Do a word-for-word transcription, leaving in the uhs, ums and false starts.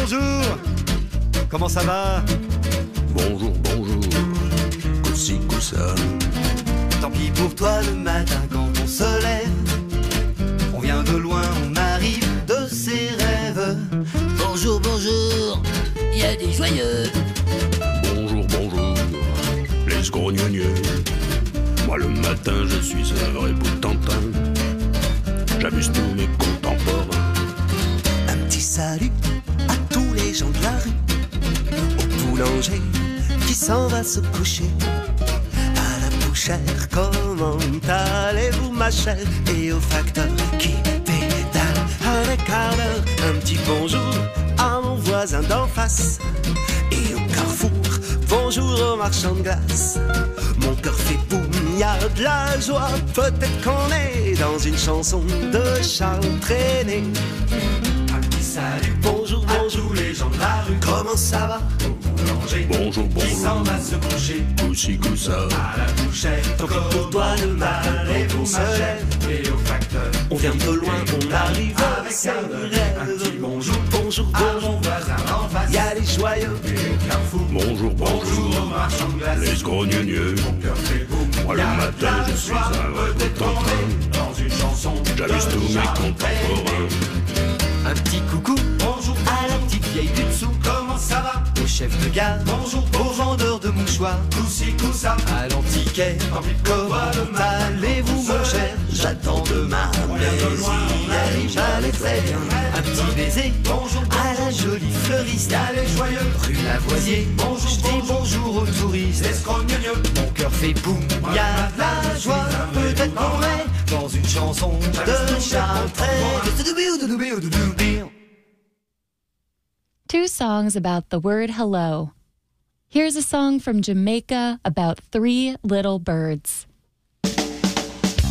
bonjour. Comment ça va? Bonjour, bonjour. Coussi, coussa. Tant pis pour toi le matin quand on se lève. On vient de loin, on arrive de ses rêves. Bonjour, bonjour, il y a des joyeux. Bonjour, bonjour. Les grognonieux. Moi le matin je suis un vrai bout de tantin. J'amuse tous mes contemporains. Un petit salut à tous les gens de la rue, au boulanger qui s'en va se coucher, à la bouchère, comment allez-vous ma chère, et au facteur qui pédale à un quart d'heure. Un petit bonjour à mon voisin d'en face, et au carrefour, bonjour au marchand de glace. Mon cœur fait boum, y a de la joie, peut-être qu'on est dans une chanson de Charles Trenet. Un petit salut, Bonjour, à bonjour, tous les gens de la rue. comment ça va? Au boulanger Bonjour, qui s'en bonjour. va se coucher, Coussi, coussa. à la bouchère. Tant pis pour toi le matin allez-vous quand on ma se chère, et au facteur. On vient de loin, on arrive Avec ses un petit rêves. bonjour Bonjour, à bonjour, mon voisin en face. y a les joyeux. Et au carrefour, Bonjour, bonjour bonjour. au marchand de glace. Les grognonieux. Mon cœur fait boum. Moi le Y a matin de je suis joie, un vrai bout de peut-être qu'on tantin. est dans une chanson J'amuse de tous mes Charles contemporains. Un petit coucou, bonjour à la petite vieille du dessous. Comment ça va? Au chef de gare, bonjour au vendeur de mouchoirs. Coussi, coussa, à l'antiquaire. Comment allez-vous mon cher? J'attends demain, mais si j'allais très bien. Un petit baiser, bonjour à la jolie fleuriste. Allez joyeux, rue Lavoisier. Bonjour, je dis bonjour aux touristes. Mon cœur fait boum, y a de la joie. Peut-être qu'on est dans une chanson de Charles Trenet. Two songs about the word hello. Here's a song from Jamaica about three little birds.